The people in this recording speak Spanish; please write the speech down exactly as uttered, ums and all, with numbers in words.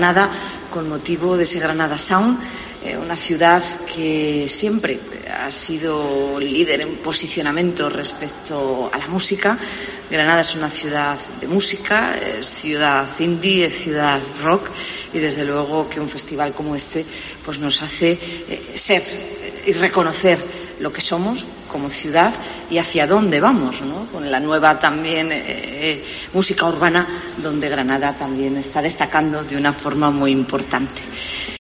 Granada con motivo de ese Granada Sound, eh, una ciudad que siempre ha sido líder en posicionamiento respecto a la música. Granada es una ciudad de música, es ciudad indie, es ciudad rock, y desde luego que un festival como este pues nos hace eh, ser y reconocer lo que somos como ciudad y hacia dónde vamos, ¿no? Con la nueva también eh, música urbana, donde Granada también está destacando de una forma muy importante.